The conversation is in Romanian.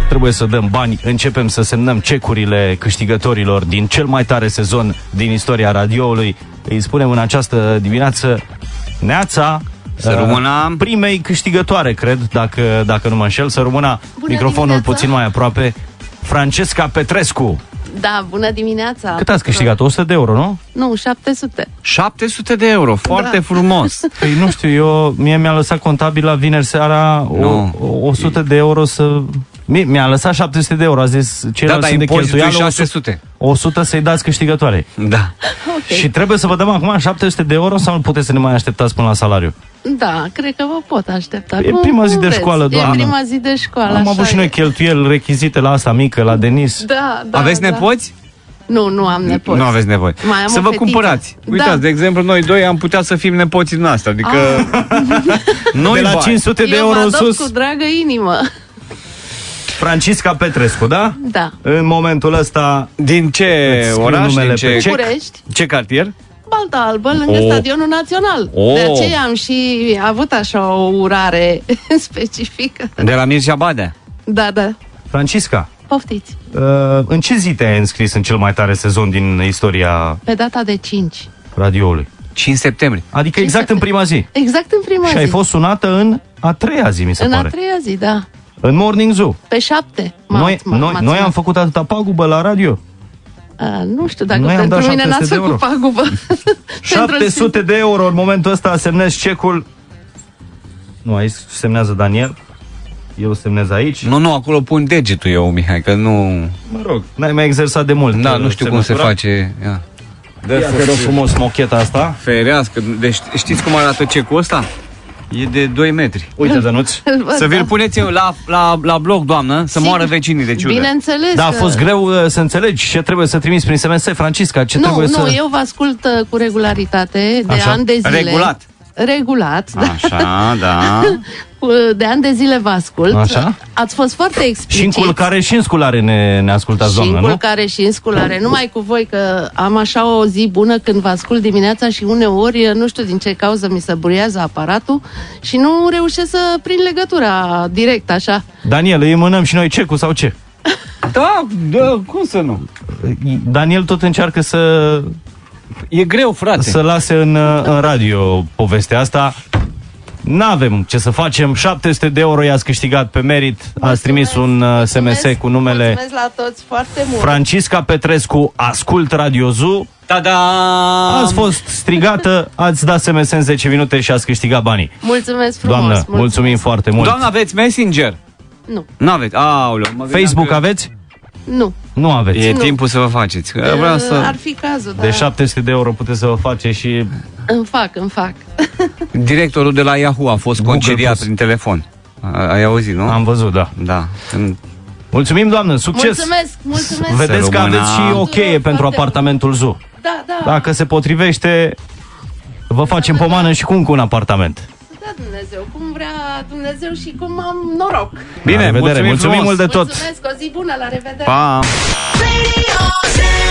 trebuie să dăm bani, începem să semnăm cecurile câștigătorilor din cel mai tare sezon din istoria radioului. Îi spunem în această dimineață neața, să rămână primei câștigătoare, cred, dacă nu mă înșel, să rămână microfonul dimineața. puțin mai aproape. Francesca Petrescu. Da, bună dimineața. Cât ați câștigat? 100 de euro, nu? Nu, 700. 700 de euro, foarte frumos. Păi nu știu, mie mi-a lăsat contabila vineri seara 100 de euro să... Mi-a lăsat 700 de euro, a zis ceilalți sunt de cheltuială, 600. 100 să-i dați câștigătoare. Da. Okay. Și trebuie să vă dăm acum 700 de euro sau nu puteți să ne mai așteptați până la salariu? Da, cred că vă pot aștepta. E prima zi de școală, doamnă. E prima zi de școală. Am avut și noi cheltuieli, rechizite la asta mică, la Denis. Da. Aveți nepoți? Nu am nepoți. Nu aveți nevoie. Să vă cumpărați. Uitați, de exemplu, noi doi am putea să fim nepoții noastre. Adică de la 500 de euro în sus. cu dragă inimă. Francisca Petrescu, da? Da. În momentul ăsta... Din ce oraș? Din ce București. Ce cartier? Balta Albă, lângă Stadionul Național. De aceea am și avut așa o urare specifică. De la Mircea Badea. Da. Francisca, poftiți. În ce zi te-ai înscris în cel mai tare sezon din istoria Pe data de 5 radioului? 5 septembrie. Adică exact în prima zi. Exact în prima zi. Și ai fost sunată în a treia zi, mi se pare. În a treia zi, da. În Morning Zoo. Pe 7. Noi am făcut atâta pagubă la radio. Nu știu dacă pentru mine n-ați făcut pagubă. 700 de euro în momentul ăsta, semnez cecul. Nu, aici semnează Daniel. Eu semnez aici. Nu, acolo pun degetul eu, Mihai, că nu... Mă rog, n-ai mai exersat de mult. Da, nu știu cum se face. Ia te rog frumos mocheta asta. Ferească. Deci știți cum arată cecul ăsta? E de 2 metri. Uite, Dănuț. Să vi-l puneți la blog, doamnă, să moară vecinii de ciudă. Bineînțeles. Da, a fost greu să înțelegi ce trebuie să trimiți prin SMS, Francisca. Nu, eu vă ascult cu regularitate de ani de zile. Regulat. Așa, da. De ani de zile vă ascult. Așa? Ați fost foarte explicit. Și în culcare și în sculare ne ascultați, doamnă, nu? Și în culcare și în sculare. Numai cu voi, că am așa o zi bună când vă ascult dimineața și uneori, nu știu din ce cauză, mi se buriază aparatul și nu reușesc să prind legătura direct, așa. Daniel, îi mânăm și noi cecul sau ce? Da, cum să nu? Daniel tot încearcă să... E greu, frate. Să lase în radio povestea asta. N-avem ce să facem. 700 de euro i-ați câștigat pe merit. Ați trimis un SMS cu numele. Mulțumesc la toți foarte mult. Francisca Petrescu, ascult Radio Zoo. Ta-da! Ați fost strigată, ați dat SMS în 10 minute și ați câștigat banii. Mulțumesc frumos. Doamnă, mulțumim foarte mult. Doamnă, aveți Messenger? Nu. Nu aveți. Aoleu, Facebook aveți? Nu. Nu aveți. E timpul să vă faceți. Ar fi cazul, da. De 700 de euro puteți să vă faceți și... Îmi fac. Directorul de la Yahoo a fost concediat prin telefon. Ai auzit, nu? Am văzut, da. Da. Mulțumim, doamnă, succes! Mulțumesc! Vedeți că aveți și o cheie pentru apartamentul Zoo. Da. Dacă se potrivește, vă facem pomană și cu încă un apartament. Da, Dumnezeu, cum vrea Dumnezeu și cum am noroc. Bine, mulțumim mult de tot! Mulțumesc, o zi bună, la revedere! Pa!